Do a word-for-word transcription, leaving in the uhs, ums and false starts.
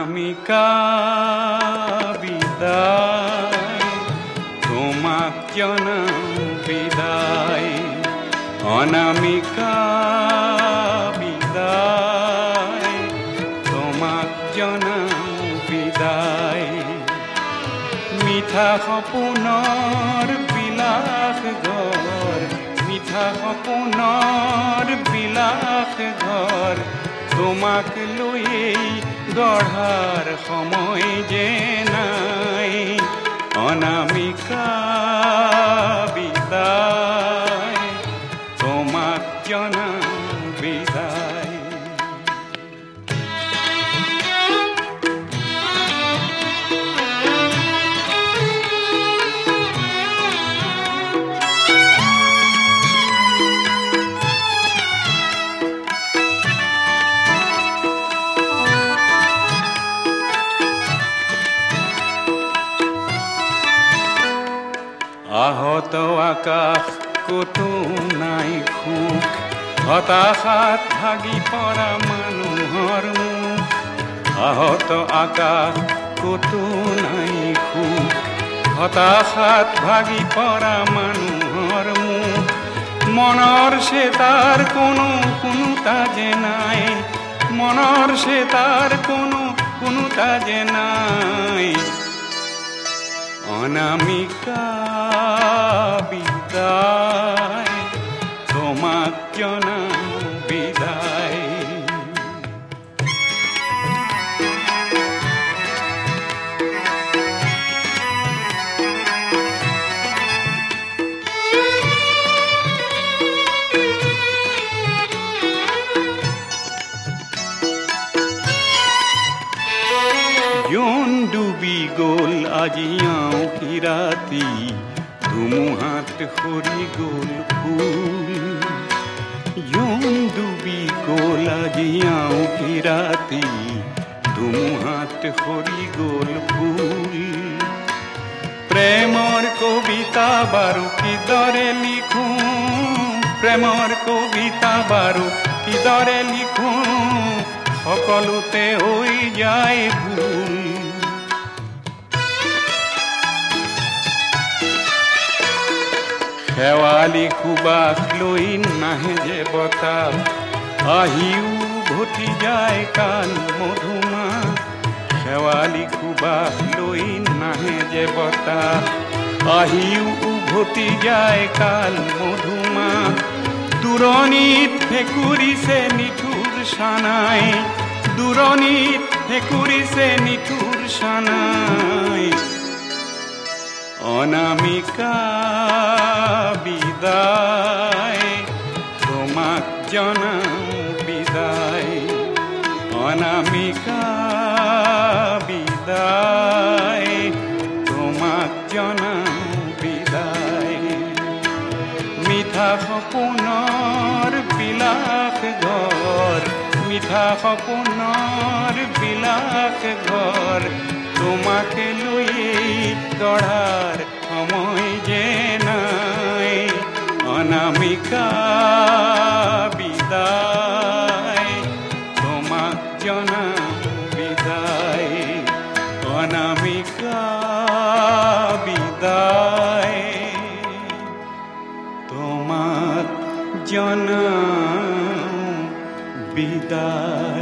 অনামিকা বিদায়, তোমাক জনাও বিদায়। অনামিকা বিদায়, তোমাক জনাও বিদায়। মিঠা সপোনৰ বিলাস ঘৰ, মিঠা সপোনৰ বিলাস ঘৰ, তোমাক লৈয়েই গঢ়াৰ সময় যে নাই। অনামিকা বিদায়, তোমাক জনাও বিদায়। আহত আকাশ কতো নাই সুখ, হতাশাত ভাগি পৰা মানুহৰ মুখ। আহত আকাশ কতো নাই সুখ, হতাশাত ভাগি পৰা মানুহৰ মুখ। মনৰ চেতাৰ কোনো কোনোটা যে নাই, মনৰ চেতাৰ কোনো কোনোটা যে নাই। অনামিকা বিদায়, তোমাক জনাও বিদায়। জোন ডুবি গ'ল আজি আঁউসী ৰাতি, ধুমুহাত সৰি গ'ল ফুল। জোন ডুবি গ'ল আজি আঁউসী ৰাতি, ধুমুহাত সৰি গ'ল ফুল। প্ৰেমৰ কবিতা বাৰু কিদৰে লিখোঁ, প্ৰেমৰ কবিতা বাৰু কিদৰে লিখোঁ, সকলোতে হৈ যায় ভুল। শেৱালি সুবাস লৈ নাহে যে বতাহ, আহিও উভতি যায় কাল মধুমাহ। শেৱালি সুবাস লৈ নাহে যে বতাহ, আহিও উভতি যায় কাল মধুমাহ। দূৰণিত ভেকুৰিছে নিঠুৰ সানাই, দূৰণিত ভেকুৰিছে নিঠুৰ সানাই। অনামিকা বিদায়, তোমাক জনাও বিদায়। অনামিকা বিদায়, তোমাক জনাও বিদায়। মিঠা সপোনৰ বিলাস ঘৰ, মিঠা সপোনৰ বিলাস ঘৰ, তোমাকে লৈয়েই গঢ়াৰ সময় যে নাই। অনামিকা বিদায়, তোমাক জনাও বিদায়। অনামিকা বিদায়, তোমাক জনাও বিদায়।